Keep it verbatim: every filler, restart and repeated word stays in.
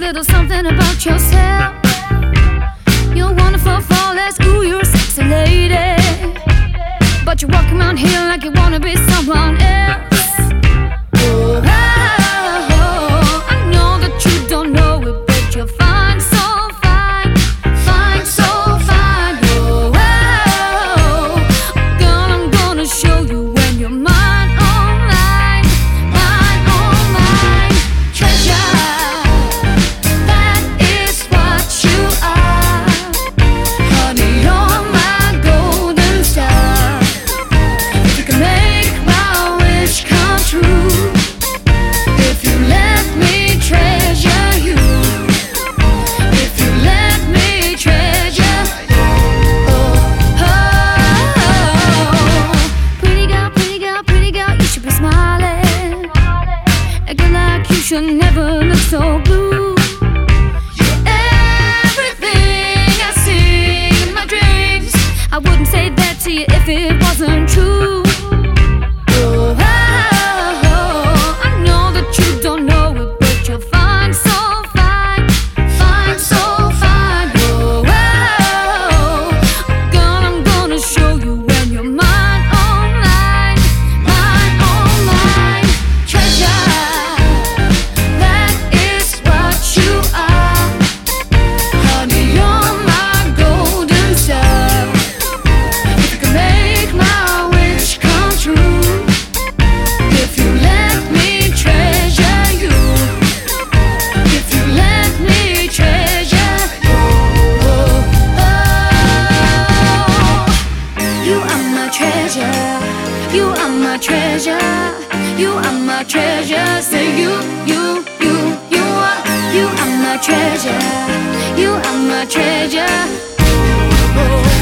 little something about yourself. You're wonderful, flawless, ooh, you're a sexy lady. But you walk around here like you wanna be someone else. Oh, oh, I know that you don't know it, but you're fine, so fine, fine, so fine. Oh, oh, girl, I'm gonna show you when you're mine, oh mine, mine, oh mine. Treasure, that is what you are. Honey, you're my golden star. If you can make my wish come true, if you let me treasure you, if you let me treasure, oh, oh. Pretty girl, pretty girl, pretty girl, you should be smiling. A girl like you should never look so blue. You're everything I see in my dreams. I wouldn't say that to you if it wasn't true. Oh, oh, I know that you don't know it, but you're fine, so fine, fine, so fine. Oh, oh, girl, I'm gonna show you when you're mine, oh mine, mine, oh mine. Treasure, that is what you are. Honey, you're my golden star. If you can make my wish come true, if you let me treasure you, if you let me treasure, oh, oh. You are my treasure, you are my treasure, you are my treasure. Say you, you, you, you are, you are my treasure, you are my treasure. Oh,